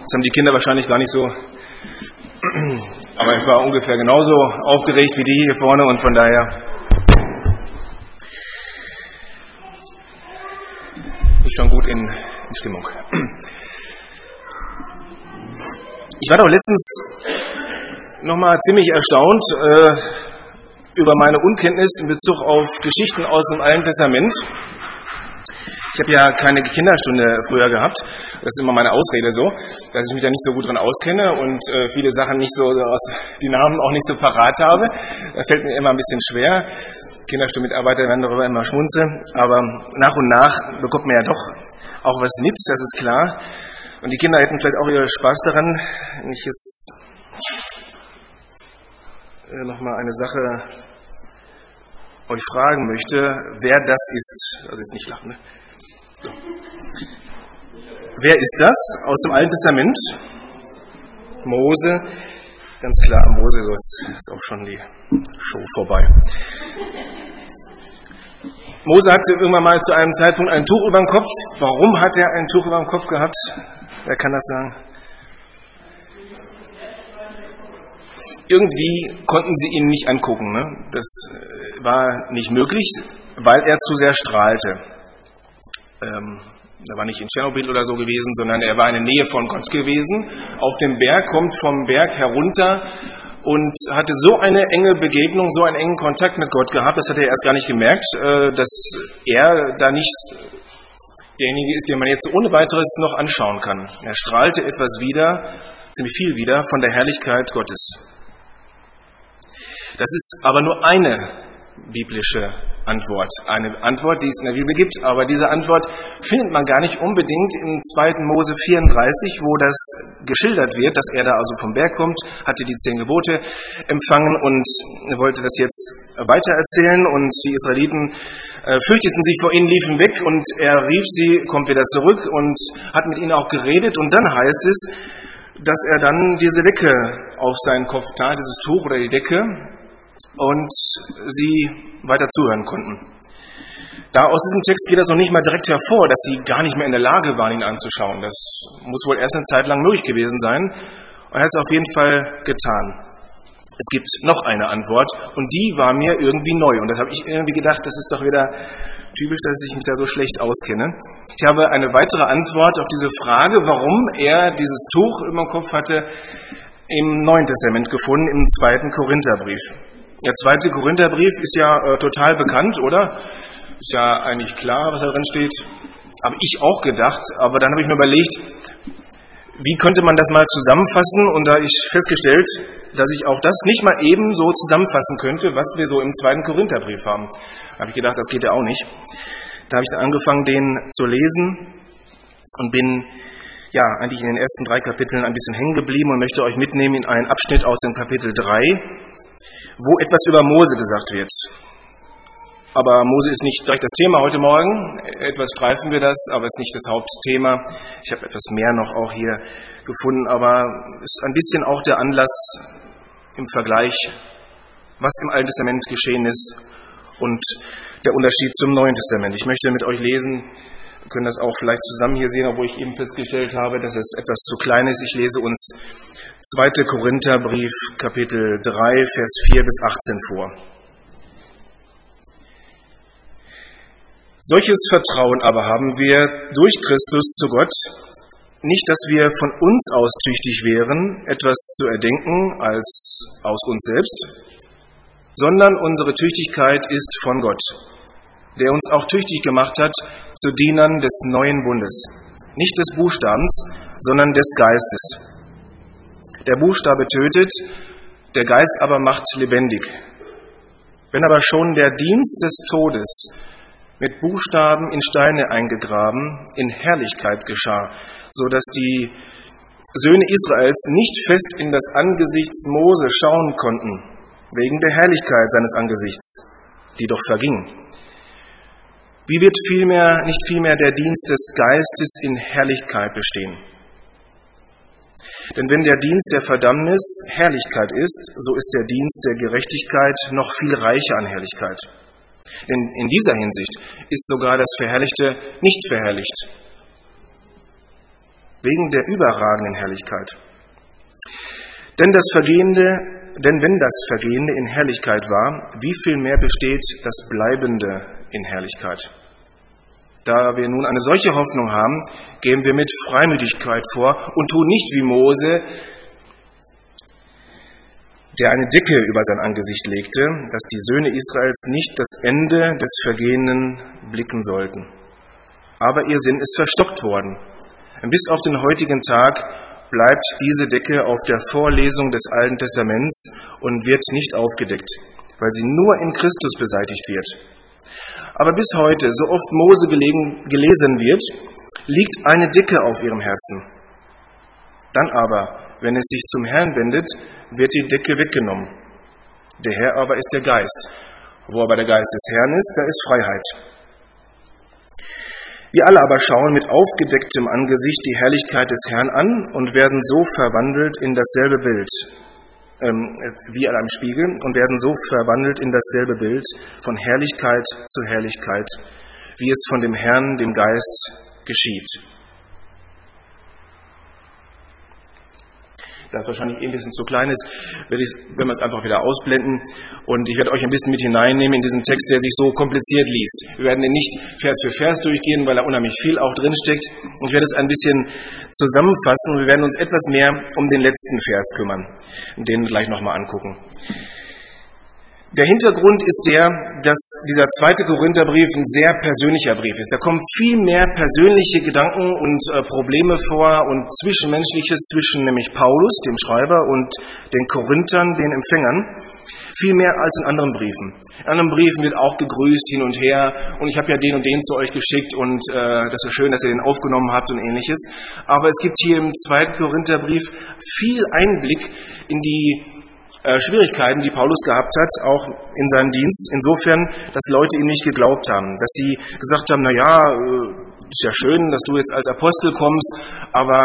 Das haben die Kinder wahrscheinlich gar nicht so, aber ich war ungefähr genauso aufgeregt wie die hier vorne und von daher bin ich schon gut in Stimmung. Ich war doch letztens nochmal ziemlich erstaunt über meine Unkenntnis in Bezug auf Geschichten aus dem Alten Testament. Ich habe ja keine Kinderstunde früher gehabt. Das ist immer meine Ausrede so, dass ich mich da nicht so gut dran auskenne und viele Sachen nicht so die Namen auch nicht so parat habe. Das fällt mir immer ein bisschen schwer. Kinderstundenmitarbeiter werden darüber immer schmunzeln. Aber nach und nach bekommt man ja doch auch was mit, das ist klar. Und die Kinder hätten vielleicht auch ihren Spaß daran, wenn ich jetzt nochmal eine Sache euch fragen möchte, wer das ist. Also jetzt nicht lachen, ne? So. Wer ist das aus dem Alten Testament? Mose, ganz klar, Mose, so ist auch schon die Show vorbei. Mose hatte irgendwann mal zu einem Zeitpunkt ein Tuch über dem Kopf. Warum hat er ein Tuch über dem Kopf gehabt? Wer kann das sagen? Irgendwie konnten sie ihn nicht angucken. Ne? Das war nicht möglich, weil er zu sehr strahlte. Er war nicht in Tschernobyl oder so gewesen, sondern er war in der Nähe von Gott gewesen. Auf dem Berg, kommt vom Berg herunter und hatte so eine enge Begegnung, so einen engen Kontakt mit Gott gehabt, das hat er erst gar nicht gemerkt, dass er da nicht derjenige ist, den man jetzt ohne weiteres noch anschauen kann. Er strahlte etwas wieder, ziemlich viel wieder, von der Herrlichkeit Gottes. Das ist aber nur eine biblische Antwort. Eine Antwort, die es in der Bibel gibt, aber diese Antwort findet man gar nicht unbedingt in 2. Mose 34, wo das geschildert wird, dass er da also vom Berg kommt, hatte die 10 Gebote empfangen und wollte das jetzt weitererzählen und die Israeliten fürchteten sich vor ihnen, liefen weg und er rief sie, kommt wieder zurück und hat mit ihnen auch geredet und dann heißt es, dass er dann diese Decke auf seinen Kopf tat, dieses Tuch oder die Decke, und sie weiter zuhören konnten. Da aus diesem Text geht das noch nicht mal direkt hervor, dass sie gar nicht mehr in der Lage waren, ihn anzuschauen. Das muss wohl erst eine Zeit lang möglich gewesen sein. Und er hat es auf jeden Fall getan. Es gibt noch eine Antwort und die war mir irgendwie neu. Und das habe ich irgendwie gedacht, das ist doch wieder typisch, dass ich mich da so schlecht auskenne. Ich habe eine weitere Antwort auf diese Frage, warum er dieses Tuch über dem Kopf hatte, im Neuen Testament gefunden, im 2. Korintherbrief. Der 2. Korintherbrief ist ja total bekannt, oder? Ist ja eigentlich klar, was da drin steht. Habe ich auch gedacht, aber dann habe ich mir überlegt, wie könnte man das mal zusammenfassen? Und da habe ich festgestellt, dass ich auch das nicht mal eben so zusammenfassen könnte, was wir so im 2. Korintherbrief haben. Da habe ich gedacht, das geht ja auch nicht. Da habe ich dann angefangen, den zu lesen und bin ja eigentlich in den ersten 3 Kapiteln ein bisschen hängen geblieben und möchte euch mitnehmen in einen Abschnitt aus dem Kapitel 3, wo etwas über Mose gesagt wird. Aber Mose ist nicht direkt das Thema heute Morgen. Etwas streifen wir das, aber es ist nicht das Hauptthema. Ich habe etwas mehr noch auch hier gefunden, aber es ist ein bisschen auch der Anlass im Vergleich, was im Alten Testament geschehen ist und der Unterschied zum Neuen Testament. Ich möchte mit euch lesen, wir können das auch vielleicht zusammen hier sehen, obwohl ich eben festgestellt habe, dass es etwas zu klein ist. Ich lese uns 2. Korintherbrief, Kapitel 3, Vers 4 bis 18 vor. Solches Vertrauen aber haben wir durch Christus zu Gott, nicht, dass wir von uns aus tüchtig wären, etwas zu erdenken als aus uns selbst, sondern unsere Tüchtigkeit ist von Gott, der uns auch tüchtig gemacht hat zu Dienern des neuen Bundes, nicht des Buchstabens, sondern des Geistes. Der Buchstabe tötet, der Geist aber macht lebendig. Wenn aber schon der Dienst des Todes mit Buchstaben in Steine eingegraben, in Herrlichkeit geschah, so dass die Söhne Israels nicht fest in das Angesicht Mose schauen konnten, wegen der Herrlichkeit seines Angesichts, die doch verging. Wie wird nicht vielmehr der Dienst des Geistes in Herrlichkeit bestehen? Denn wenn der Dienst der Verdammnis Herrlichkeit ist, so ist der Dienst der Gerechtigkeit noch viel reicher an Herrlichkeit. Denn in dieser Hinsicht ist sogar das Verherrlichte nicht verherrlicht. wegen der überragenden Herrlichkeit. Denn wenn das Vergehende in Herrlichkeit war, wie viel mehr besteht das Bleibende in Herrlichkeit? Da wir nun eine solche Hoffnung haben, gehen wir mit Freimütigkeit vor und tun nicht wie Mose, der eine Decke über sein Angesicht legte, dass die Söhne Israels nicht das Ende des Vergehenden blicken sollten. Aber ihr Sinn ist verstockt worden. Bis auf den heutigen Tag bleibt diese Decke auf der Vorlesung des Alten Testaments und wird nicht aufgedeckt, weil sie nur in Christus beseitigt wird. Aber bis heute, so oft Mose gelesen wird, liegt eine Decke auf ihrem Herzen. Dann aber, wenn es sich zum Herrn wendet, wird die Decke weggenommen. Der Herr aber ist der Geist. Wo aber der Geist des Herrn ist, da ist Freiheit. Wir alle aber schauen mit aufgedecktem Angesicht die Herrlichkeit des Herrn an und werden so verwandelt in dasselbe Bild, wie an einem Spiegel, und werden so verwandelt in dasselbe Bild von Herrlichkeit zu Herrlichkeit, wie es von dem Herrn, dem Geist, geschieht. Das wahrscheinlich ein bisschen zu klein ist, wenn wir es einfach wieder ausblenden. Und ich werde euch ein bisschen mit hineinnehmen in diesen Text, der sich so kompliziert liest. Wir werden ihn nicht Vers für Vers durchgehen, weil da unheimlich viel auch drinsteckt. Ich werde es ein bisschen zusammenfassen und wir werden uns etwas mehr um den letzten Vers kümmern und den gleich nochmal angucken. Der Hintergrund ist dass dieser 2. Korintherbrief ein sehr persönlicher Brief ist. Da kommen viel mehr persönliche Gedanken und Probleme vor und Zwischenmenschliches zwischen nämlich Paulus, dem Schreiber, und den Korinthern, den Empfängern, viel mehr als in anderen Briefen. In anderen Briefen wird auch gegrüßt hin und her und ich habe ja den und den zu euch geschickt und das ist schön, dass ihr den aufgenommen habt und ähnliches. Aber es gibt hier im 2. Korintherbrief viel Einblick in die Schwierigkeiten, die Paulus gehabt hat, auch in seinem Dienst, insofern, dass Leute ihm nicht geglaubt haben, dass sie gesagt haben, ist ja schön, dass du jetzt als Apostel kommst, aber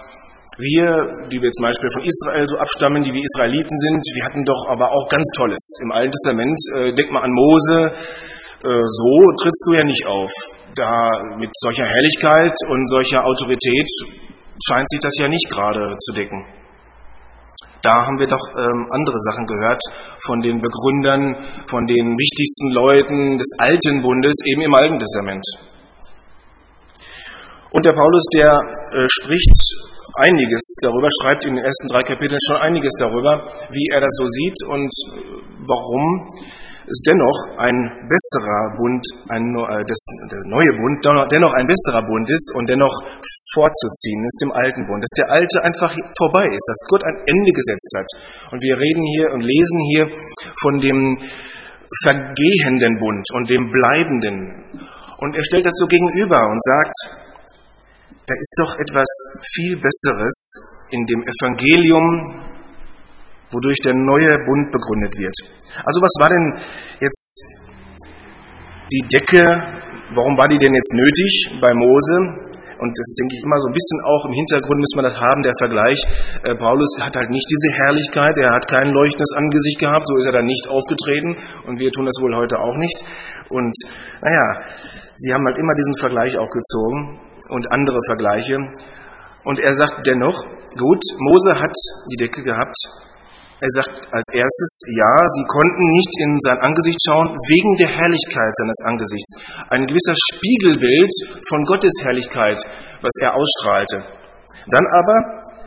wir, die wir zum Beispiel von Israel so abstammen, die wir Israeliten sind, wir hatten doch aber auch ganz Tolles. Im Alten Testament, denk mal an Mose, so trittst du ja nicht auf. Da mit solcher Herrlichkeit und solcher Autorität scheint sich das ja nicht gerade zu decken. Da haben wir doch andere Sachen gehört von den Begründern, von den wichtigsten Leuten des Alten Bundes, eben im Alten Testament. Und der Paulus, der spricht einiges darüber, schreibt in den ersten 3 Kapiteln schon einiges darüber, wie er das so sieht und warum es dennoch ein besserer Bund, der neue Bund, dennoch ein besserer Bund ist und dennoch vorzuziehen ist dem alten Bund, dass der alte einfach vorbei ist, dass Gott ein Ende gesetzt hat. Und wir reden hier und lesen hier von dem vergehenden Bund und dem bleibenden. Und er stellt das so gegenüber und sagt, da ist doch etwas viel Besseres in dem Evangelium, wodurch der neue Bund begründet wird. Also was war denn jetzt die Decke, warum war die denn jetzt nötig bei Mose? Und das ist, denke ich, immer so ein bisschen auch im Hintergrund müssen wir das haben, der Vergleich. Paulus hat halt nicht diese Herrlichkeit, er hat kein leuchtendes Angesicht gehabt, so ist er dann nicht aufgetreten und wir tun das wohl heute auch nicht. Und sie haben halt immer diesen Vergleich auch gezogen und andere Vergleiche. Und er sagt dennoch, gut, Mose hat die Decke gehabt. Er sagt als erstes, ja, sie konnten nicht in sein Angesicht schauen, wegen der Herrlichkeit seines Angesichts. Ein gewisser Spiegelbild von Gottes Herrlichkeit, was er ausstrahlte. Dann aber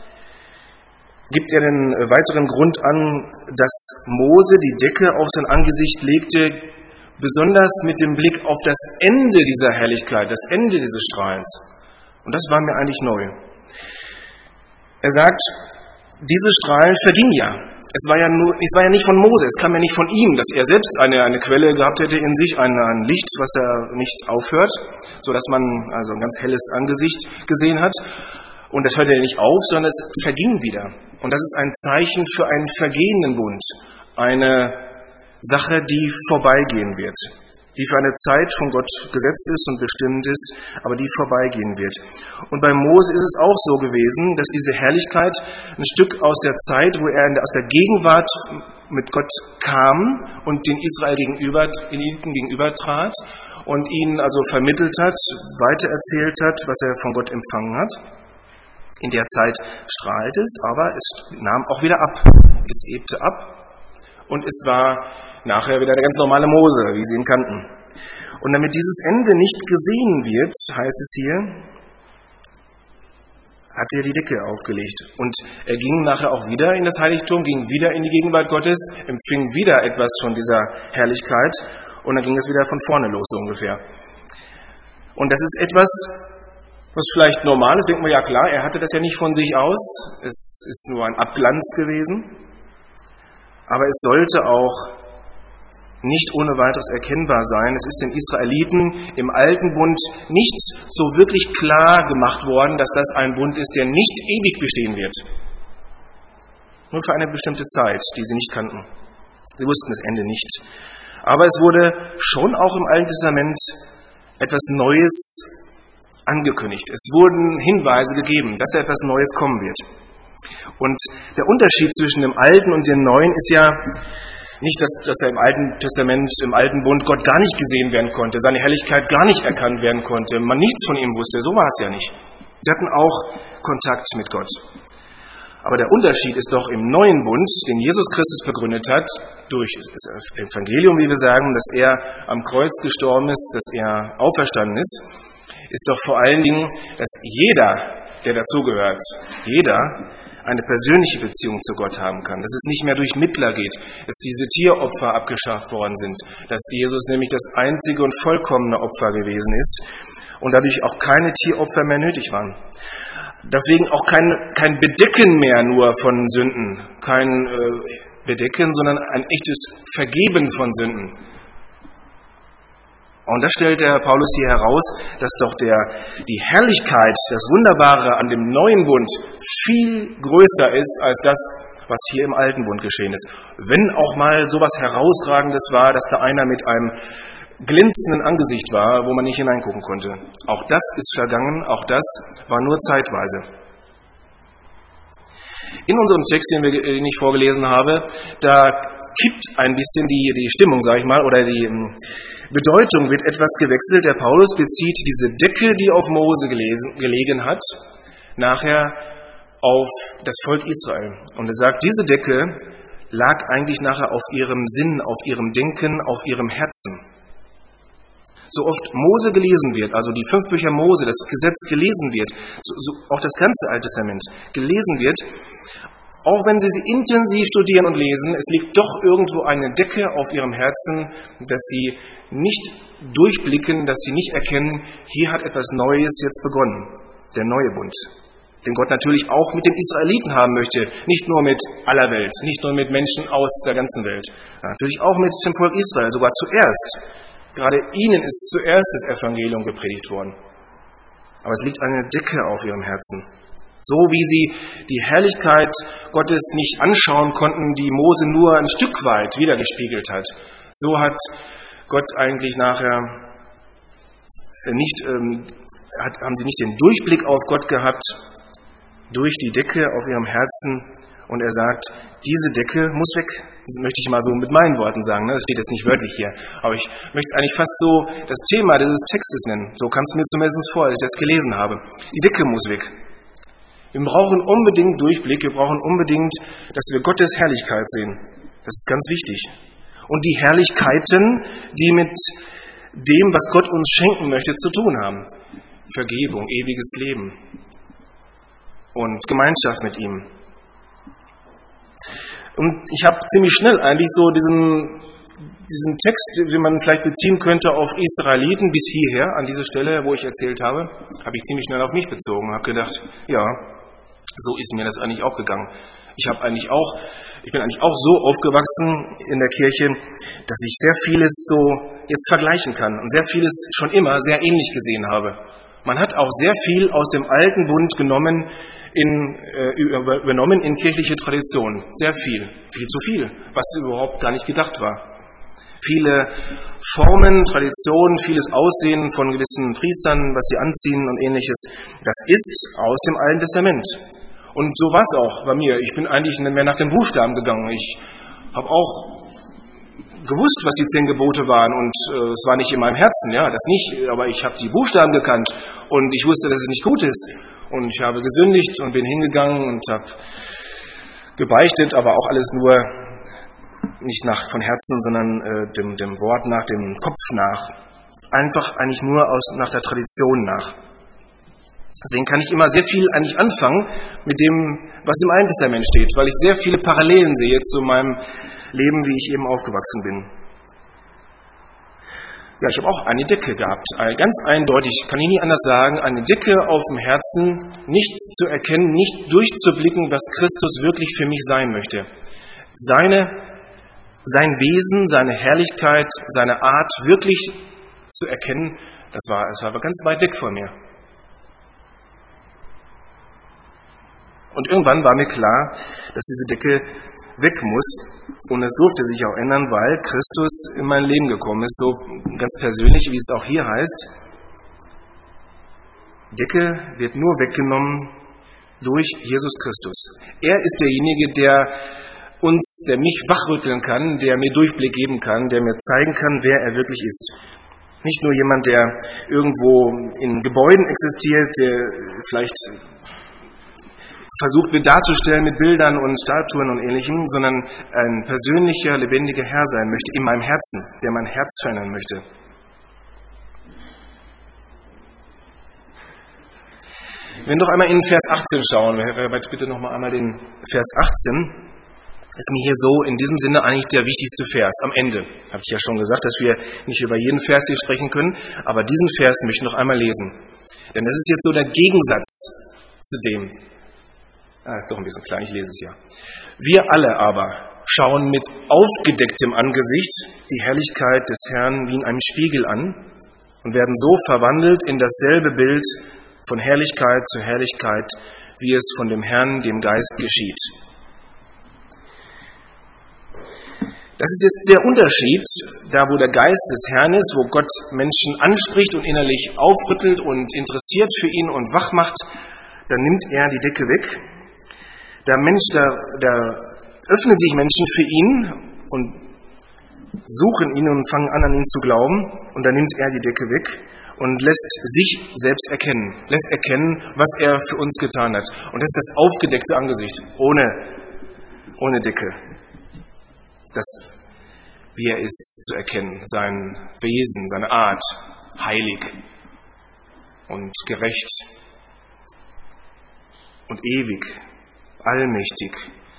gibt er den weiteren Grund an, dass Mose die Decke auf sein Angesicht legte, besonders mit dem Blick auf das Ende dieser Herrlichkeit, das Ende dieses Strahlens. Und das war mir eigentlich neu. Er sagt, diese Strahlen vergingen ja. Es war ja nicht von Mose, es kam ja nicht von ihm, dass er selbst eine Quelle gehabt hätte in sich, ein Licht, was da nicht aufhört, sodass man also ein ganz helles Angesicht gesehen hat. Und das hört ja nicht auf, sondern es verging wieder. Und das ist ein Zeichen für einen vergehenden Bund, eine Sache, die vorbeigehen wird, die für eine Zeit von Gott gesetzt ist und bestimmt ist, aber die vorbeigehen wird. Und bei Mose ist es auch so gewesen, dass diese Herrlichkeit ein Stück aus der Zeit, wo er aus der Gegenwart mit Gott kam und den Israeliten gegenüber trat und ihnen also vermittelt hat, weitererzählt hat, was er von Gott empfangen hat. In der Zeit strahlte es, aber es nahm auch wieder ab. Es ebte ab und es war nachher wieder der ganz normale Mose, wie sie ihn kannten. Und damit dieses Ende nicht gesehen wird, heißt es hier, hat er die Decke aufgelegt. Und er ging nachher auch wieder in das Heiligtum, ging wieder in die Gegenwart Gottes, empfing wieder etwas von dieser Herrlichkeit und dann ging es wieder von vorne los, so ungefähr. Und das ist etwas, was vielleicht normal ist, denkt man, ja klar, er hatte das ja nicht von sich aus, es ist nur ein Abglanz gewesen, aber es sollte auch nicht ohne weiteres erkennbar sein. Es ist den Israeliten im Alten Bund nicht so wirklich klar gemacht worden, dass das ein Bund ist, der nicht ewig bestehen wird. Nur für eine bestimmte Zeit, die sie nicht kannten. Sie wussten das Ende nicht. Aber es wurde schon auch im Alten Testament etwas Neues angekündigt. Es wurden Hinweise gegeben, dass da etwas Neues kommen wird. Und der Unterschied zwischen dem Alten und dem Neuen ist ja nicht, dass er im Alten Testament, im Alten Bund Gott gar nicht gesehen werden konnte, seine Herrlichkeit gar nicht erkannt werden konnte, man nichts von ihm wusste, so war es ja nicht. Sie hatten auch Kontakt mit Gott. Aber der Unterschied ist doch im neuen Bund, den Jesus Christus begründet hat, durch das Evangelium, wie wir sagen, dass er am Kreuz gestorben ist, dass er auferstanden ist doch vor allen Dingen, dass jeder, der dazugehört, jeder eine persönliche Beziehung zu Gott haben kann, dass es nicht mehr durch Mittler geht, dass diese Tieropfer abgeschafft worden sind, dass Jesus nämlich das einzige und vollkommene Opfer gewesen ist und dadurch auch keine Tieropfer mehr nötig waren. Deswegen auch kein Bedecken mehr nur von Sünden, kein Bedecken, sondern ein echtes Vergeben von Sünden. Und das stellt der Paulus hier heraus, dass doch die Herrlichkeit, das Wunderbare an dem neuen Bund viel größer ist als das, was hier im alten Bund geschehen ist. Wenn auch mal sowas Herausragendes war, dass da einer mit einem glänzenden Angesicht war, wo man nicht hineingucken konnte. Auch das ist vergangen, auch das war nur zeitweise. In unserem Text, den ich vorgelesen habe, da kippt ein bisschen die Stimmung, sage ich mal, oder die Bedeutung wird etwas gewechselt. Der Paulus bezieht diese Decke, die auf Mose gelegen hat, nachher auf das Volk Israel. Und er sagt, diese Decke lag eigentlich nachher auf ihrem Sinn, auf ihrem Denken, auf ihrem Herzen. So oft Mose gelesen wird, also die 5 Bücher Mose, das Gesetz gelesen wird, so auch das ganze Alte Testament gelesen wird, auch wenn Sie intensiv studieren und lesen, es liegt doch irgendwo eine Decke auf Ihrem Herzen, dass Sie nicht durchblicken, dass Sie nicht erkennen, hier hat etwas Neues jetzt begonnen, der neue Bund, den Gott natürlich auch mit den Israeliten haben möchte, nicht nur mit aller Welt, nicht nur mit Menschen aus der ganzen Welt, natürlich auch mit dem Volk Israel, sogar zuerst. Gerade ihnen ist zuerst das Evangelium gepredigt worden. Aber es liegt eine Decke auf ihrem Herzen. So wie sie die Herrlichkeit Gottes nicht anschauen konnten, die Mose nur ein Stück weit wiedergespiegelt hat, so hat Gott eigentlich nachher haben sie nicht den Durchblick auf Gott gehabt durch die Decke auf ihrem Herzen. Und er sagt, diese Decke muss weg. Das möchte ich mal so mit meinen Worten sagen. Das steht jetzt nicht wörtlich hier. Aber ich möchte es eigentlich fast so das Thema dieses Textes nennen. So kam es mir zumindest vor, als ich das gelesen habe. Die Decke muss weg. Wir brauchen unbedingt Durchblick. Wir brauchen unbedingt, dass wir Gottes Herrlichkeit sehen. Das ist ganz wichtig. Und die Herrlichkeiten, die mit dem, was Gott uns schenken möchte, zu tun haben. Vergebung, ewiges Leben und Gemeinschaft mit ihm. Und ich habe ziemlich schnell eigentlich so diesen Text, den man vielleicht beziehen könnte auf Israeliten bis hierher, an diese Stelle, wo ich erzählt habe, habe ich ziemlich schnell auf mich bezogen. Habe gedacht, ja, so ist mir das eigentlich auch gegangen. Ich bin eigentlich auch so aufgewachsen in der Kirche, dass ich sehr vieles so jetzt vergleichen kann und sehr vieles schon immer sehr ähnlich gesehen habe. Man hat auch sehr viel aus dem alten Bund übernommen in kirchliche Tradition. Sehr viel. Viel zu viel, was überhaupt gar nicht gedacht war. Viele Formen, Traditionen, vieles Aussehen von gewissen Priestern, was sie anziehen und ähnliches, das ist aus dem Alten Testament. Und so war es auch bei mir. Ich bin eigentlich mehr nach den Buchstaben gegangen. Ich habe auch gewusst, was die 10 Gebote waren und es war nicht in meinem Herzen, ja, das nicht, aber ich habe die Buchstaben gekannt und ich wusste, dass es nicht gut ist. und ich habe gesündigt und bin hingegangen und habe gebeichtet, aber auch alles nur nicht von Herzen, sondern dem Wort nach, dem Kopf nach. Einfach eigentlich nur nach der Tradition nach. Deswegen kann ich immer sehr viel eigentlich anfangen mit dem, was im Alten Testament steht, weil ich sehr viele Parallelen sehe zu meinem Leben, wie ich eben aufgewachsen bin. Ja, ich habe auch eine Decke gehabt, ganz eindeutig, kann ich nie anders sagen, eine Decke auf dem Herzen, nicht zu erkennen, nicht durchzublicken, was Christus wirklich für mich sein möchte. Sein Wesen, seine Herrlichkeit, seine Art wirklich zu erkennen, das war aber ganz weit weg von mir. Und irgendwann war mir klar, dass diese Decke weg muss. Und es durfte sich auch ändern, weil Christus in mein Leben gekommen ist, so ganz persönlich, wie es auch hier heißt. Die Decke wird nur weggenommen durch Jesus Christus. Er ist derjenige, der mich wachrütteln kann, der mir Durchblick geben kann, der mir zeigen kann, wer er wirklich ist. Nicht nur jemand, der irgendwo in Gebäuden existiert, der vielleicht versucht wird darzustellen mit Bildern und Statuen und Ähnlichem, sondern ein persönlicher, lebendiger Herr sein möchte in meinem Herzen, der mein Herz verändern möchte. Wenn wir doch einmal in Vers 18 schauen, bitte noch mal einmal den Vers 18, ist mir hier so in diesem Sinne eigentlich der wichtigste Vers am Ende. Habe ich ja schon gesagt, dass wir nicht über jeden Vers hier sprechen können, aber diesen Vers möchte ich noch einmal lesen. Denn das ist jetzt so der Gegensatz zu dem. Doch ein bisschen klein, ich lese es ja. Wir alle aber schauen mit aufgedecktem Angesicht die Herrlichkeit des Herrn wie in einem Spiegel an und werden so verwandelt in dasselbe Bild von Herrlichkeit zu Herrlichkeit, wie es von dem Herrn, dem Geist, geschieht. Das ist jetzt der Unterschied, da wo der Geist des Herrn ist, wo Gott Menschen anspricht und innerlich aufrüttelt und interessiert für ihn und wach macht, dann nimmt er die Decke weg. Da öffnen sich Menschen für ihn und suchen ihn und fangen an ihn zu glauben. Und dann nimmt er die Decke weg und lässt sich selbst erkennen. Lässt erkennen, was er für uns getan hat. Und das ist das aufgedeckte Angesicht, ohne Decke. Das, wie er ist, zu erkennen. Sein Wesen, seine Art, heilig und gerecht und ewig. Allmächtig,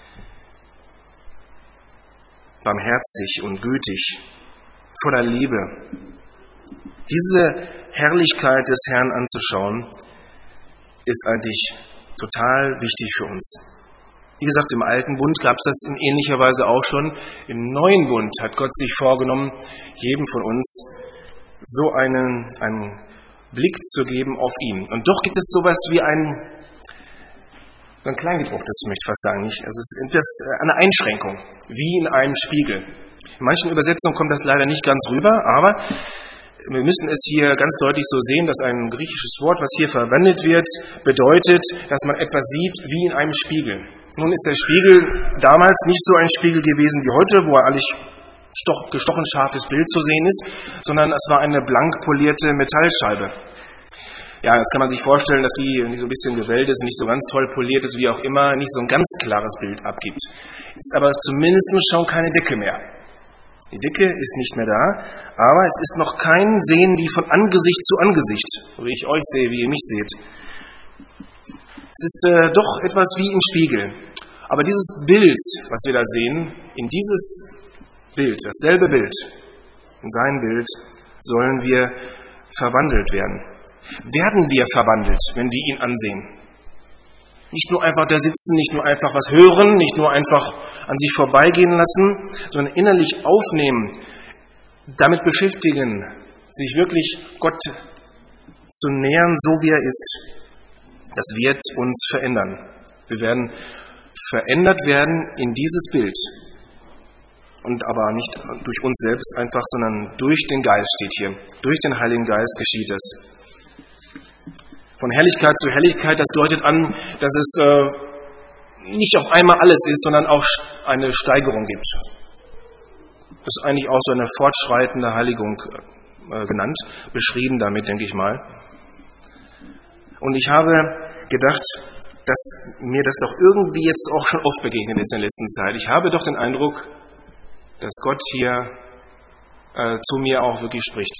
barmherzig und gütig, voller Liebe. Diese Herrlichkeit des Herrn anzuschauen, ist eigentlich total wichtig für uns. Wie gesagt, im Alten Bund gab es das in ähnlicher Weise auch schon. Im Neuen Bund hat Gott sich vorgenommen, jedem von uns so einen Blick zu geben auf ihn. Und doch gibt es sowas wie ein Kleingedrucktes, möchte ich fast sagen, nicht? Also es ist eine Einschränkung, wie in einem Spiegel. In manchen Übersetzungen kommt das leider nicht ganz rüber, aber wir müssen es hier ganz deutlich so sehen, dass ein griechisches Wort, was hier verwendet wird, bedeutet, dass man etwas sieht wie in einem Spiegel. Nun ist der Spiegel damals nicht so ein Spiegel gewesen wie heute, wo eigentlich gestochen scharfes Bild zu sehen ist, sondern es war eine blank polierte Metallscheibe. Ja, jetzt kann man sich vorstellen, dass die nicht so ein bisschen gewellt ist, nicht so ganz toll poliert ist, wie auch immer, nicht so ein ganz klares Bild abgibt. Ist aber zumindest schon keine Decke mehr. Die Decke ist nicht mehr da, aber es ist noch kein Sehen wie von Angesicht zu Angesicht, so wie ich euch sehe, wie ihr mich seht. Es ist doch etwas wie im Spiegel. Aber dieses Bild, was wir da sehen, in dieses Bild, dasselbe Bild, in sein Bild, sollen wir verwandelt werden. Werden wir verwandelt, wenn wir ihn ansehen. Nicht nur einfach da sitzen, nicht nur einfach was hören, nicht nur einfach an sich vorbeigehen lassen, sondern innerlich aufnehmen, damit beschäftigen, sich wirklich Gott zu nähern, so wie er ist. Das wird uns verändern. Wir werden verändert werden in dieses Bild. Und aber nicht durch uns selbst einfach, sondern durch den Geist steht hier. Durch den Heiligen Geist geschieht es. Von Herrlichkeit zu Herrlichkeit, das deutet an, dass es nicht auf einmal alles ist, sondern auch eine Steigerung gibt. Das ist eigentlich auch so eine fortschreitende Heiligung genannt, beschrieben damit, denke ich mal. Und ich habe gedacht, dass mir das doch irgendwie jetzt auch schon oft begegnet ist in der letzten Zeit. Ich habe doch den Eindruck, dass Gott hier zu mir auch wirklich spricht.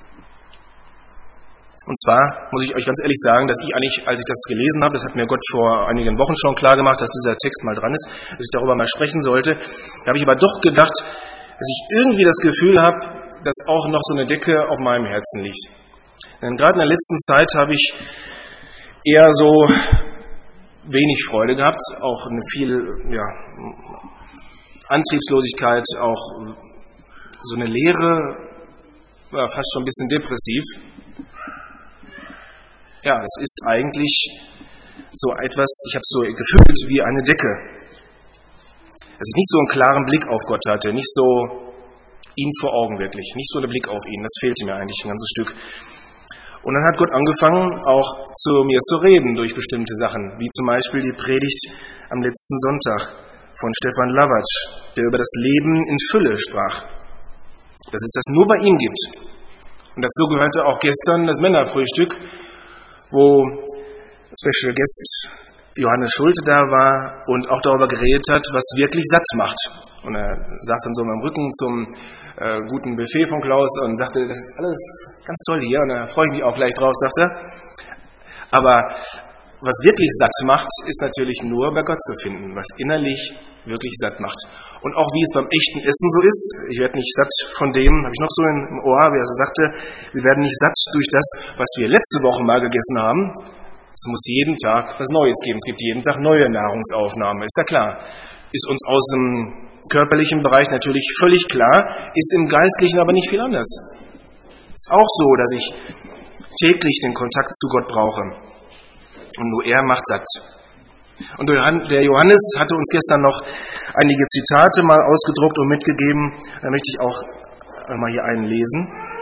Und zwar muss ich euch ganz ehrlich sagen, dass ich eigentlich, als ich das gelesen habe, das hat mir Gott vor einigen Wochen schon klar gemacht, dass dieser Text mal dran ist, dass ich darüber mal sprechen sollte. Da habe ich aber doch gedacht, dass ich irgendwie das Gefühl habe, dass auch noch so eine Decke auf meinem Herzen liegt. Denn gerade in der letzten Zeit habe ich eher so wenig Freude gehabt, auch eine viel Antriebslosigkeit, auch so eine Leere, fast schon ein bisschen depressiv. Ja, es ist eigentlich so etwas, ich habe es so gefühlt wie eine Decke. Dass ich nicht so einen klaren Blick auf Gott hatte, nicht so ihn vor Augen wirklich, nicht so der Blick auf ihn, das fehlte mir eigentlich ein ganzes Stück. Und dann hat Gott angefangen, auch zu mir zu reden durch bestimmte Sachen, wie zum Beispiel die Predigt am letzten Sonntag von Stefan Lavatsch, der über das Leben in Fülle sprach, dass es das nur bei ihm gibt. Und dazu gehörte auch gestern das Männerfrühstück, wo Special Guest Johannes Schulte da war und auch darüber geredet hat, was wirklich satt macht. Und er saß dann so mit dem Rücken zum guten Buffet von Klaus und sagte, das ist alles ganz toll hier und da freue ich mich auch gleich drauf, sagt er. Aber was wirklich satt macht, ist natürlich nur bei Gott zu finden, was innerlich wirklich satt macht. Und auch wie es beim echten Essen so ist, ich werde nicht satt von dem, habe ich noch so im Ohr, wie er so sagte, wir werden nicht satt durch das, was wir letzte Woche mal gegessen haben. Es muss jeden Tag was Neues geben. Es gibt jeden Tag neue Nahrungsaufnahme, ist ja klar. Ist uns aus dem körperlichen Bereich natürlich völlig klar, ist im Geistlichen aber nicht viel anders. Ist auch so, dass ich täglich den Kontakt zu Gott brauche. Und nur er macht satt. Und der Johannes hatte uns gestern noch einige Zitate mal ausgedruckt und mitgegeben. Da möchte ich auch mal hier einen lesen.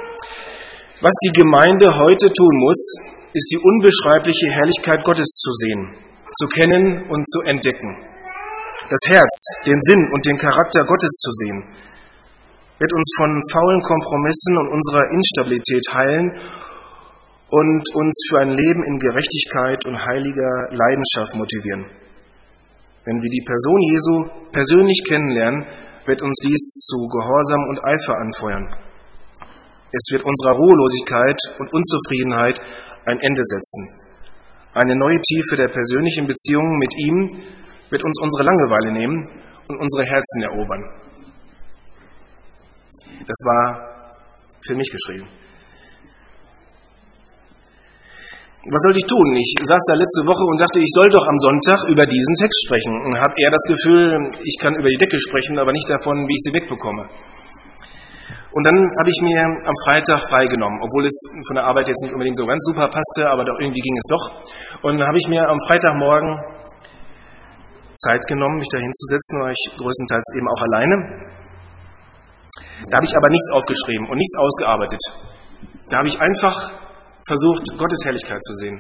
Was die Gemeinde heute tun muss, ist die unbeschreibliche Herrlichkeit Gottes zu sehen, zu kennen und zu entdecken. Das Herz, den Sinn und den Charakter Gottes zu sehen, wird uns von faulen Kompromissen und unserer Instabilität heilen und uns für ein Leben in Gerechtigkeit und heiliger Leidenschaft motivieren. Wenn wir die Person Jesu persönlich kennenlernen, wird uns dies zu Gehorsam und Eifer anfeuern. Es wird unserer Ruhelosigkeit und Unzufriedenheit ein Ende setzen. Eine neue Tiefe der persönlichen Beziehung mit ihm wird uns unsere Langeweile nehmen und unsere Herzen erobern. Das war für mich geschrieben. Was sollte ich tun? Ich saß da letzte Woche und dachte, ich soll doch am Sonntag über diesen Text sprechen. Und habe eher das Gefühl, ich kann über die Decke sprechen, aber nicht davon, wie ich sie wegbekomme. Und dann habe ich mir am Freitag freigenommen, obwohl es von der Arbeit jetzt nicht unbedingt so ganz super passte, aber doch irgendwie ging es doch. Und dann habe ich mir am Freitagmorgen Zeit genommen, mich da hinzusetzen, war ich größtenteils eben auch alleine. Da habe ich aber nichts aufgeschrieben und nichts ausgearbeitet. Da habe ich einfach versucht, Gottes Herrlichkeit zu sehen,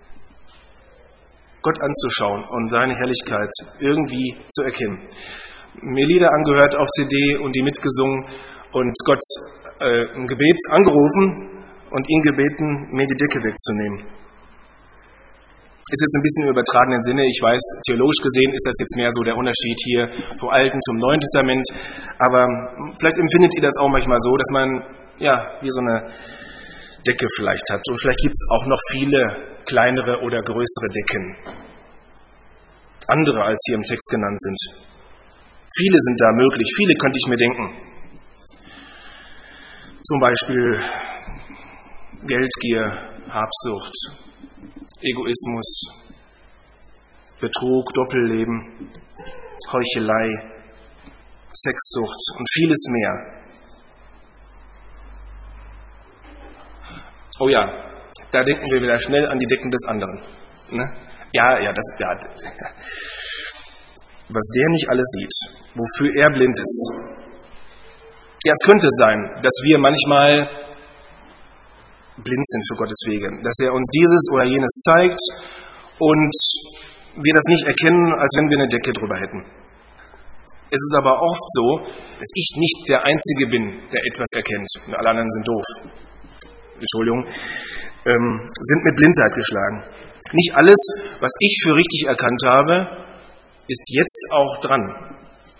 Gott anzuschauen und seine Herrlichkeit irgendwie zu erkennen. Mir Lieder angehört auf CD und die mitgesungen und Gott im Gebet angerufen und ihn gebeten, mir die Decke wegzunehmen. Ist jetzt ein bisschen im übertragenen Sinne, ich weiß, theologisch gesehen ist das jetzt mehr so der Unterschied hier vom Alten zum Neuen Testament, aber vielleicht empfindet ihr das auch manchmal so, dass man wie so eine Decke vielleicht hat. Und vielleicht gibt es auch noch viele kleinere oder größere Decken. Andere, als hier im Text genannt sind. Viele sind da möglich, viele könnte ich mir denken. Zum Beispiel Geldgier, Habsucht, Egoismus, Betrug, Doppelleben, Heuchelei, Sexsucht und vieles mehr. Oh ja, da denken wir wieder schnell an die Decken des anderen. Ne? Was der nicht alles sieht, wofür er blind ist. Ja, es könnte sein, dass wir manchmal blind sind für Gottes Wege, dass er uns dieses oder jenes zeigt und wir das nicht erkennen, als wenn wir eine Decke drüber hätten. Es ist aber oft so, dass ich nicht der Einzige bin, der etwas erkennt und alle anderen sind doof. Entschuldigung, sind mit Blindheit geschlagen. Nicht alles, was ich für richtig erkannt habe, ist jetzt auch dran.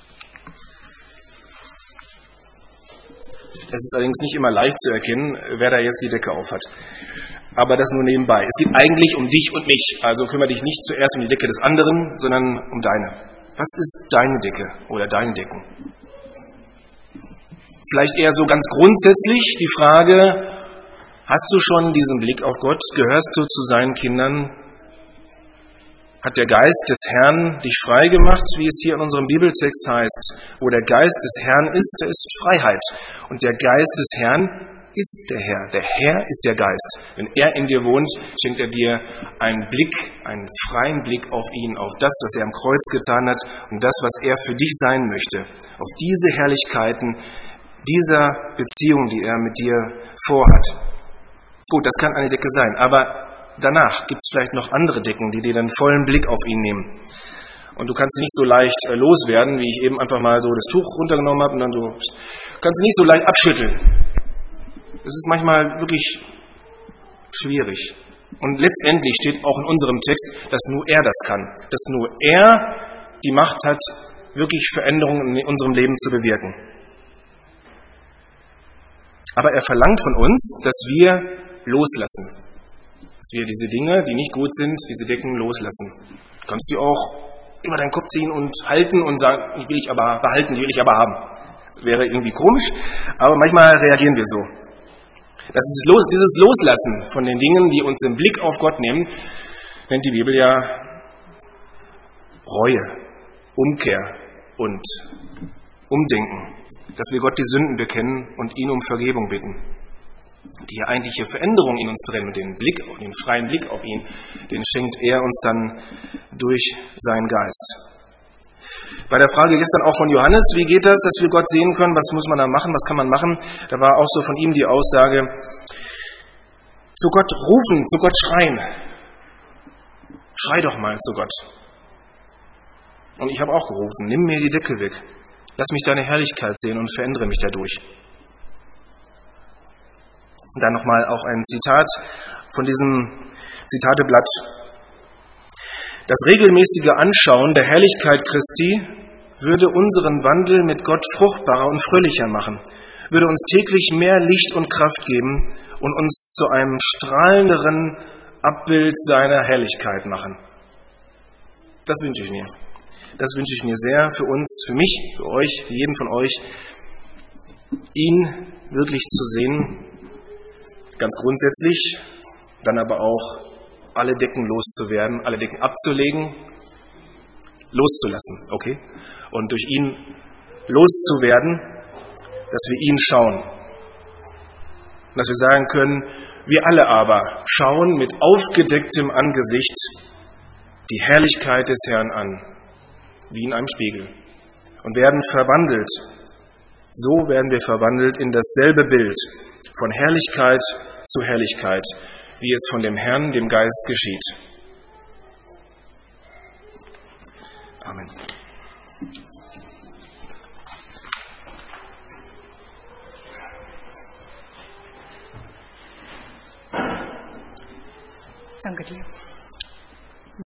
Es ist allerdings nicht immer leicht zu erkennen, wer da jetzt die Decke aufhat. Aber das nur nebenbei. Es geht eigentlich um dich und mich. Also kümmere dich nicht zuerst um die Decke des anderen, sondern um deine. Was ist deine Decke oder deine Decken? Vielleicht eher so ganz grundsätzlich die Frage, hast du schon diesen Blick auf Gott? Gehörst du zu seinen Kindern? Hat der Geist des Herrn dich frei gemacht, wie es hier in unserem Bibeltext heißt? Wo der Geist des Herrn ist, da ist Freiheit. Und der Geist des Herrn ist der Herr. Der Herr ist der Geist. Wenn er in dir wohnt, schenkt er dir einen Blick, einen freien Blick auf ihn, auf das, was er am Kreuz getan hat und das, was er für dich sein möchte. Auf diese Herrlichkeiten dieser Beziehung, die er mit dir vorhat. Gut, das kann eine Decke sein, aber danach gibt es vielleicht noch andere Decken, die dir dann vollen Blick auf ihn nehmen. Und du kannst sie nicht so leicht loswerden, wie ich eben einfach mal so das Tuch runtergenommen habe und dann so, kannst sie nicht so leicht abschütteln. Das ist manchmal wirklich schwierig. Und letztendlich steht auch in unserem Text, dass nur er das kann. Dass nur er die Macht hat, wirklich Veränderungen in unserem Leben zu bewirken. Aber er verlangt von uns, dass wir loslassen. Dass wir diese Dinge, die nicht gut sind, diese Decken loslassen. Du kannst sie auch über deinen Kopf ziehen und halten und sagen, die will ich aber behalten, die will ich aber haben. Wäre irgendwie komisch, aber manchmal reagieren wir so. Das ist dieses Loslassen von den Dingen, die uns den Blick auf Gott nehmen, nennt die Bibel ja Reue, Umkehr und Umdenken. Dass wir Gott die Sünden bekennen und ihn um Vergebung bitten. Die eigentliche Veränderung in uns drin und den freien Blick auf ihn, den schenkt er uns dann durch seinen Geist. Bei der Frage gestern auch von Johannes, wie geht das, dass wir Gott sehen können, was muss man da machen, was kann man machen, da war auch so von ihm die Aussage, zu Gott rufen, zu Gott schreien. Schrei doch mal zu Gott. Und ich habe auch gerufen, nimm mir die Decke weg, lass mich deine Herrlichkeit sehen und verändere mich dadurch. Und dann nochmal auch ein Zitat von diesem Zitateblatt. Das regelmäßige Anschauen der Herrlichkeit Christi würde unseren Wandel mit Gott fruchtbarer und fröhlicher machen, würde uns täglich mehr Licht und Kraft geben und uns zu einem strahlenderen Abbild seiner Herrlichkeit machen. Das wünsche ich mir. Das wünsche ich mir sehr für uns, für mich, für euch, für jeden von euch, ihn wirklich zu sehen, ganz grundsätzlich, dann aber auch alle Decken loszuwerden, alle Decken abzulegen, loszulassen, okay? Und durch ihn loszuwerden, dass wir ihn schauen. Dass wir sagen können, wir alle aber schauen mit aufgedecktem Angesicht die Herrlichkeit des Herrn an, wie in einem Spiegel, und werden verwandelt. So werden wir verwandelt in dasselbe Bild, von Herrlichkeit zu Herrlichkeit, wie es von dem Herrn, dem Geist geschieht. Amen. Danke dir.